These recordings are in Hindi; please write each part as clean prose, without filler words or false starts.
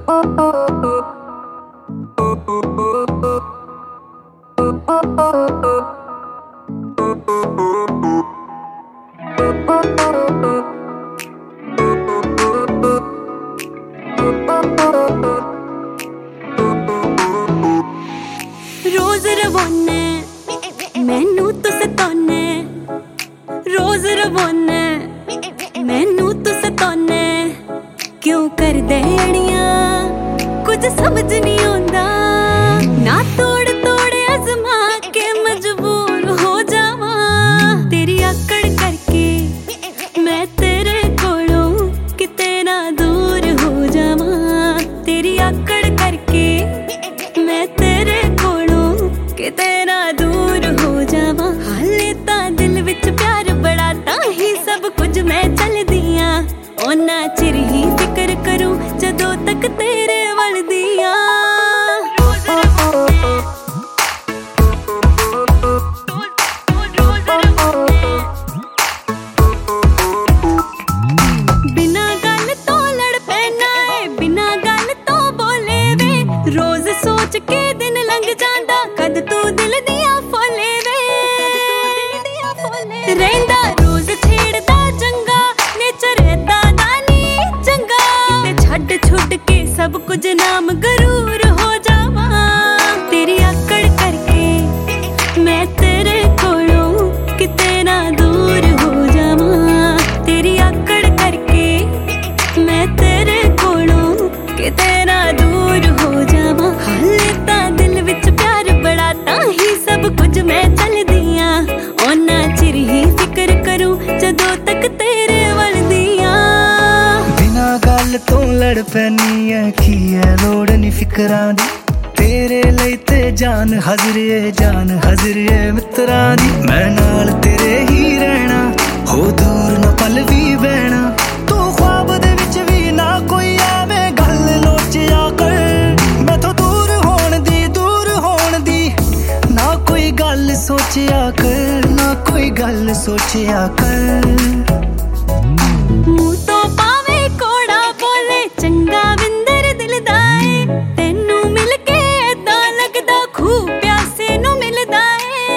रोज रवाने मैनू तो सताने, रोज रवाने मैनू तो सताने। क्यों कर दे अड़ियां कुछ समझ नहीं आंदा, ना तोड़ तोड़ अजमा के मजबूर हो जावा। तेरी आकड़ करके मैं तेरे कोलों किते ना दूर हो जावा। तेरी आकड़ करके मैं तेरे कोलों किते ना दूर हो जावा। हाले तां दिल विच प्यार बड़ा, तां ही सब कुछ मैं चलदियां। ओना चिर ही फिक्र करूं जदों तक तेरे वल दियां। बिना गल तो लड़ पैना है, बिना गल तो बोले वे। रोज सोच के दिन लंघ जांदा, कद तू दिल दिया फोले वे। रहिंदा रोज छेड़दा चंगा, नेचर ऐदा दा नी चंगा। किते छड्ड छुड के सब कुछ नाम गरूर हो जावा। तेरी आकड़ करके मैं तेरे कोलों किते ना दूर हो जावा। तेरी आकड़ करके मैं तेरे कोलों किते ना दूर हो जावा। हाले तां दिल विच प्यार बड़ा, तां ही सब कुछ मैं चलदियां। ओना चिर ही फिक्र करूं जदों तक तेरे वल दियां। बिना गल तो लड़ पैनी है, की है लोड़ नी फिकरां दी। तेरे लई ते जान हाजिर है मित्रां दी। मैं नाल तेरे ही रहना, हो दूर ना पल भी बहना। तू ख्वाब दे विच भी ना कोई आवे गल लोचिया कर। मैथों दूर होण दी ना कोई गल सोचिया कर, ना कोई गल सोचिया कर। मुंह तो पावे कोड़ा बोले चंगा विंदर दिल दा ए। तैनू मिल के ऐदां लगदा खूब प्यासे नू मिलदा ए।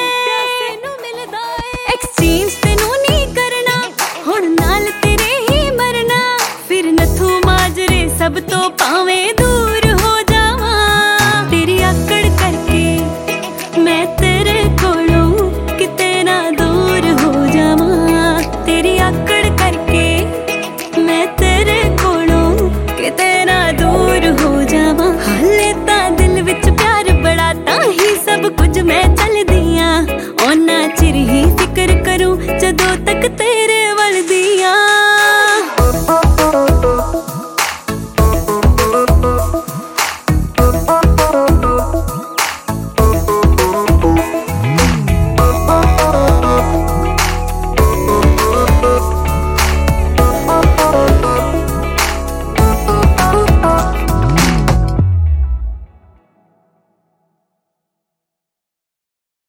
एक्सचेंज तैनू नहीं करना, हुण नाल तेरे ही मरना। फिर नथू माजरे सब तो पावे दूर हो जावा। तेरी आकड़ करके मैं तेरे कोलों किते ना दूर हो जावा। तेरी आकड़ करके मैं तेरे कोलों किते ना दूर हो जावा। हाले तां दिल विच प्यार बड़ा, तां ही सब कुछ मैं चलदियां। ओना चिर ही फिक्र करूं जदों तक तेरे